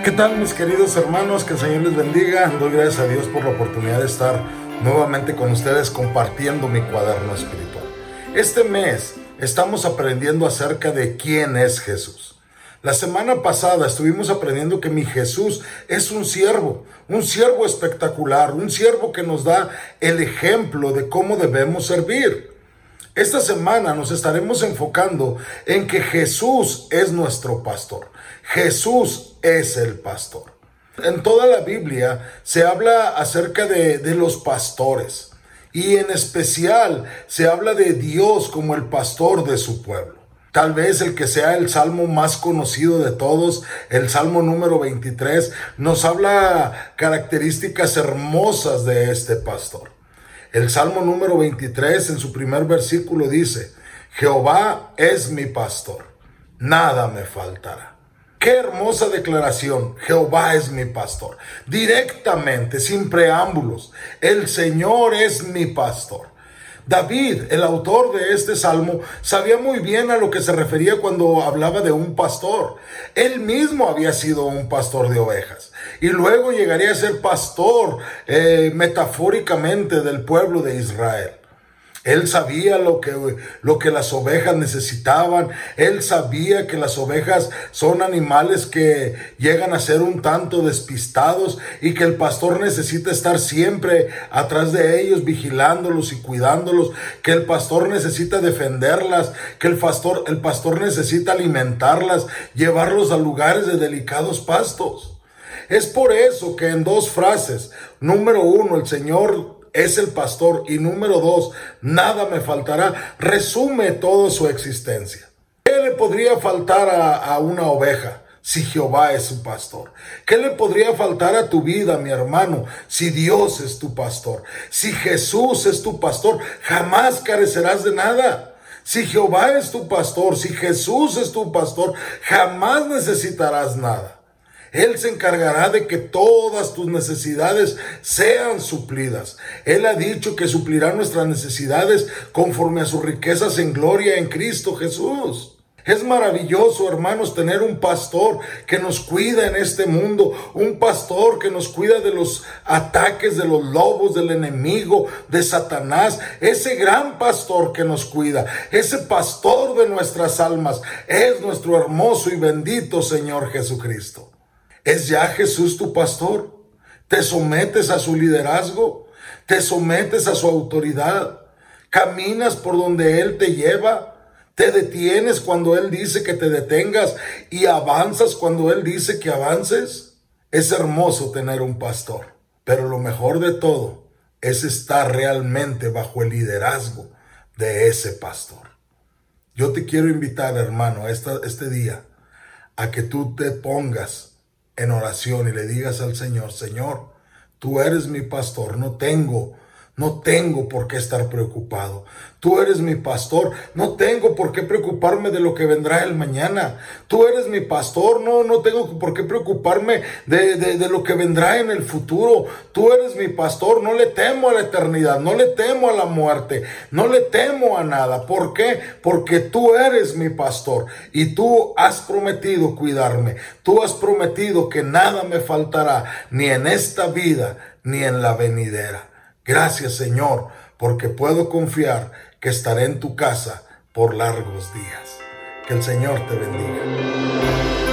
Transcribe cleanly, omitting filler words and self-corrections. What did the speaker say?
¿Qué tal, mis queridos hermanos? Que el Señor les bendiga. Doy gracias a Dios por la oportunidad de estar nuevamente con ustedes compartiendo mi cuaderno espiritual. Este mes estamos aprendiendo acerca de quién es Jesús. La semana pasada estuvimos aprendiendo que mi Jesús es un siervo espectacular, un siervo que nos da el ejemplo de cómo debemos servir. Esta semana nos estaremos enfocando en que Jesús es nuestro pastor. Jesús es el pastor. En toda la Biblia se habla acerca de los pastores y en especial se habla de Dios como el pastor de su pueblo. Tal vez el que sea el salmo más conocido de todos, el Salmo número 23, nos habla características hermosas de este pastor. El Salmo número 23 en su primer versículo dice: Jehová es mi pastor, nada me faltará. Qué hermosa declaración. Jehová es mi pastor. Directamente, sin preámbulos, el Señor es mi pastor. David, el autor de este salmo, sabía muy bien a lo que se refería cuando hablaba de un pastor. Él mismo había sido un pastor de ovejas y luego llegaría a ser pastor metafóricamente del pueblo de Israel. Él sabía lo que las ovejas necesitaban. Él sabía que las ovejas son animales que llegan a ser un tanto despistados y que el pastor necesita estar siempre atrás de ellos, vigilándolos y cuidándolos, que el pastor necesita defenderlas, que el pastor necesita alimentarlas, llevarlos a lugares de delicados pastos. Es por eso que en dos frases, número 1, el Señor es el pastor, y número 2, nada me faltará, resume toda su existencia. ¿Qué le podría faltar a una oveja si Jehová es su pastor? ¿Qué le podría faltar a tu vida, mi hermano, si Dios es tu pastor? Si Jesús es tu pastor, jamás carecerás de nada. Si Jehová es tu pastor, si Jesús es tu pastor, jamás necesitarás nada. Él se encargará de que todas tus necesidades sean suplidas. Él ha dicho que suplirá nuestras necesidades conforme a sus riquezas en gloria en Cristo Jesús. Es maravilloso, hermanos, tener un pastor que nos cuida en este mundo, un pastor que nos cuida de los ataques de los lobos, del enemigo, de Satanás. Ese gran pastor que nos cuida, ese pastor de nuestras almas, es nuestro hermoso y bendito Señor Jesucristo. ¿Es ya Jesús tu pastor? ¿Te sometes a su liderazgo? ¿Te sometes a su autoridad? ¿Caminas por donde Él te lleva? ¿Te detienes cuando Él dice que te detengas y avanzas cuando Él dice que avances? Es hermoso tener un pastor, pero lo mejor de todo es estar realmente bajo el liderazgo de ese pastor. Yo te quiero invitar, hermano, este día a que tú te pongas en oración y le digas al Señor: Señor, tú eres mi pastor, no tengo por qué estar preocupado. Tú eres mi pastor, no tengo por qué preocuparme de lo que vendrá el mañana. Tú eres mi pastor, no tengo por qué preocuparme de lo que vendrá en el futuro. Tú eres mi pastor, no le temo a la eternidad, no le temo a la muerte, no le temo a nada. ¿Por qué? Porque tú eres mi pastor y tú has prometido cuidarme. Tú has prometido que nada me faltará, ni en esta vida, ni en la venidera. Gracias, Señor, porque puedo confiar que estaré en tu casa por largos días. Que el Señor te bendiga.